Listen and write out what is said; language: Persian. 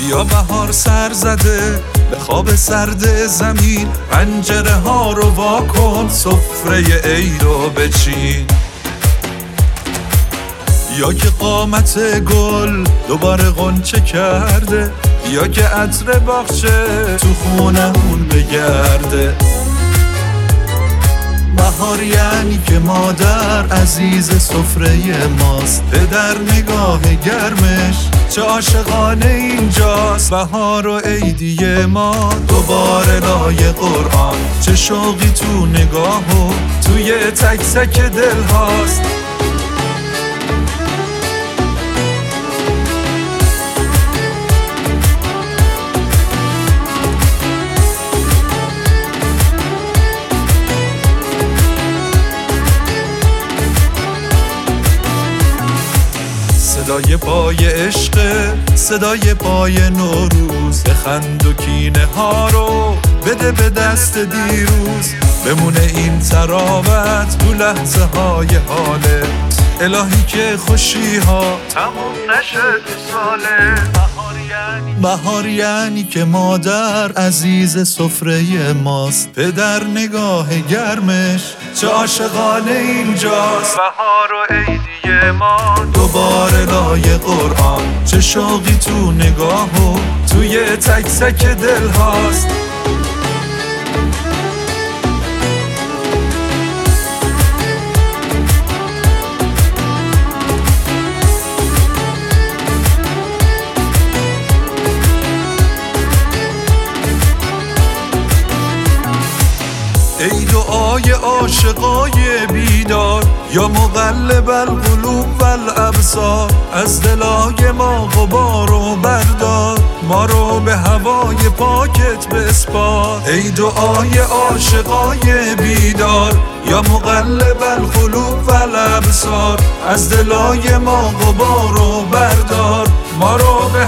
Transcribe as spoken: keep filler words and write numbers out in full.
بیا بهار سر زده به خواب سرد زمین، پنجره ها رو وا کن، سفره عید رو بچین. یا که قامت گل دوباره غنچه کرده، یا که عطر باغچه تو خونمون بگرده. بهار یعنی که مادر عزیز سفره ماست، پدر نگاه گرمش چه عاشقانه اینجاست. بهار و عیدی ما دوباره لای قرآن، چه شوقی تو نگاه و توی تک تک دل هاست. صدای پای عشق، صدای پای نوروز، بخند و کینه ها رو بده به دست دیروز. بمونه این تراوت تو لحظه های حالت، الهی که خوشی ها تموم نشه تو ساله. بهار یعنی که مادر عزیز سفره ماست، پدر نگاه گرمش چه عاشقانه اینجاست. بهار و عیدی ما دوباره لای قرآن، چه شوقی تو نگاه و توی تک تک دل هاست. ای دعای عاشقای بیدار، یا مقلب القلوب والابصار، از دلای ما غبار و بردار، ما رو به هوای پاکت بسپار. ای دعای عاشقای بیدار، یا مقلب القلوب والابصار، از دلای ما غبار و بردار، ما رو به